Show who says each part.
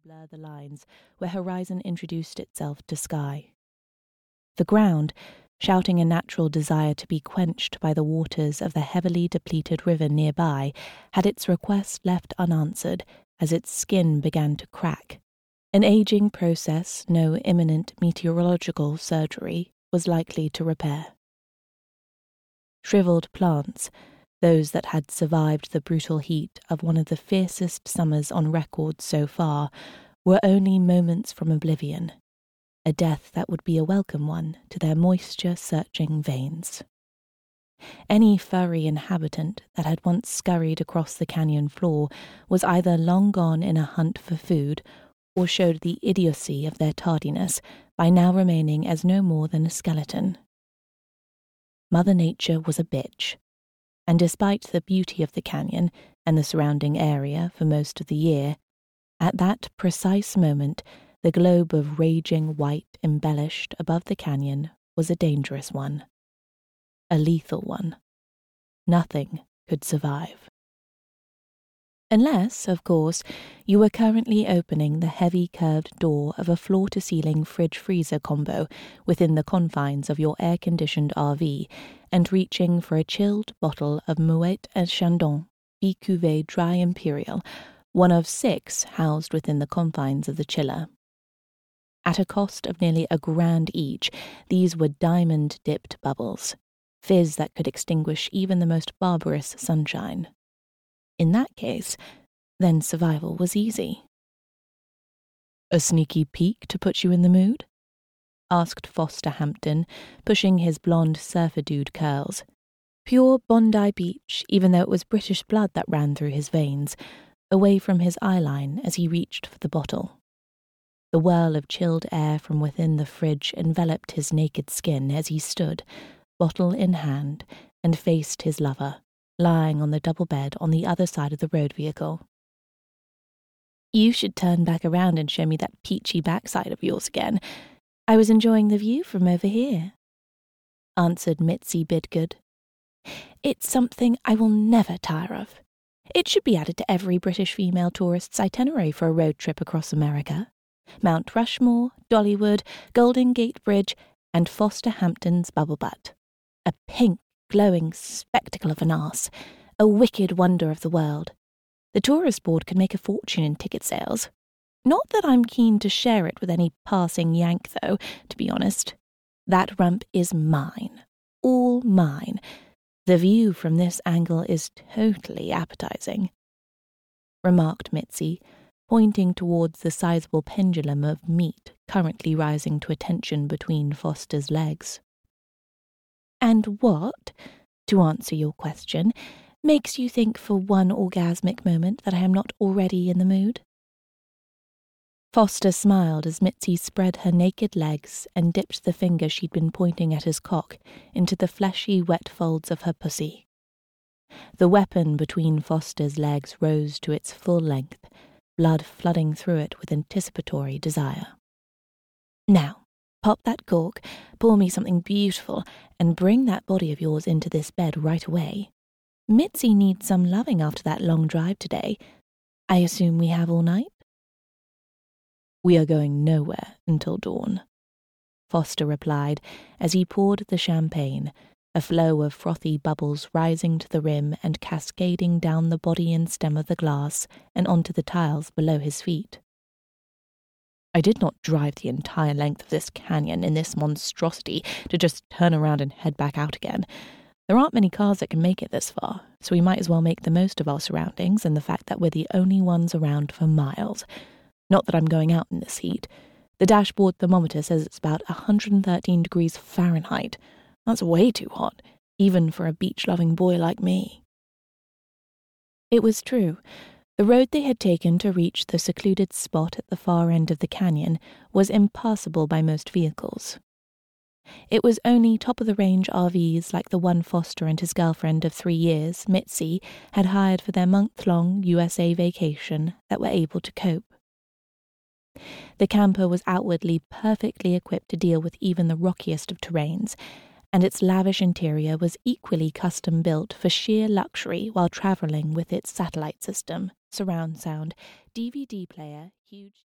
Speaker 1: blur the lines where horizon introduced itself to sky. The ground, shouting a natural desire to be quenched by the waters of the heavily depleted river nearby, had its request left unanswered as its skin began to crack, an aging process no imminent meteorological surgery was likely to repair. Shriveled plants, those that had survived the brutal heat of one of the fiercest summers on record so far, were only moments from oblivion, a death that would be a welcome one to their moisture-searching veins. Any furry inhabitant that had once scurried across the canyon floor was either long gone in a hunt for food or showed the idiocy of their tardiness by now remaining as no more than a skeleton. Mother Nature was a bitch, and despite the beauty of the canyon and the surrounding area for most of the year, at that precise moment the globe of raging white embellished above the canyon was a dangerous one. A lethal one. Nothing could survive. Unless, of course, you were currently opening the heavy curved door of a floor-to-ceiling fridge-freezer combo within the confines of your air-conditioned RV and reaching for a chilled bottle of Moet et Chandon BQV Dry Imperial, one of 6 housed within the confines of the chiller. At a cost of nearly $1,000 each, these were diamond-dipped bubbles, fizz that could extinguish even the most barbarous sunshine. In that case, then survival was easy. "A sneaky peek to put you in the mood?" asked Foster Hampton, pushing his blonde surfer dude curls. Pure Bondi Beach, even though it was British blood that ran through his veins, away from his eyeline as he reached for the bottle. The whirl of chilled air from within the fridge enveloped his naked skin as he stood, bottle in hand, and faced his lover, lying on the double bed on the other side of the road vehicle. "You should turn back around and show me that peachy backside of yours again. I was enjoying the view from over here," answered Mitzi Bidgood. "It's something I will never tire of. It should be added to every British female tourist's itinerary for a road trip across America. Mount Rushmore, Dollywood, Golden Gate Bridge, and Foster Hampton's Bubble Butt. A pink, glowing spectacle of an arse, a wicked wonder of the world. The tourist board could make a fortune in ticket sales. Not that I'm keen to share it with any passing Yank, though, to be honest. That rump is mine. All mine. The view from this angle is totally appetizing," remarked Mitzi, pointing towards the sizable pendulum of meat currently rising to attention between Foster's legs. "And what, to answer your question, makes you think for one orgasmic moment that I am not already in the mood?" Foster smiled as Mitzi spread her naked legs and dipped the finger she'd been pointing at his cock into the fleshy, wet folds of her pussy. The weapon between Foster's legs rose to its full length, blood flooding through it with anticipatory desire. "Now, pop that cork, pour me something beautiful, and bring that body of yours into this bed right away. Mitzi needs some loving after that long drive today. I assume we have all night?" "We are going nowhere until dawn," Foster replied as he poured the champagne, a flow of frothy bubbles rising to the rim and cascading down the body and stem of the glass and onto the tiles below his feet. "I did not drive the entire length of this canyon in this monstrosity to just turn around and head back out again. There aren't many cars that can make it this far, so we might as well make the most of our surroundings and the fact that we're the only ones around for miles. Not that I'm going out in this heat. The dashboard thermometer says it's about 113 degrees Fahrenheit. That's way too hot, even for a beach-loving boy like me." It was true. The road they had taken to reach the secluded spot at the far end of the canyon was impassable by most vehicles. It was only top-of-the-range RVs like the one Foster and his girlfriend of 3 years, Mitzi, had hired for their month-long USA vacation that were able to cope. The camper was outwardly perfectly equipped to deal with even the rockiest of terrains, and its lavish interior was equally custom-built for sheer luxury while travelling with its satellite system, surround sound, DVD player, huge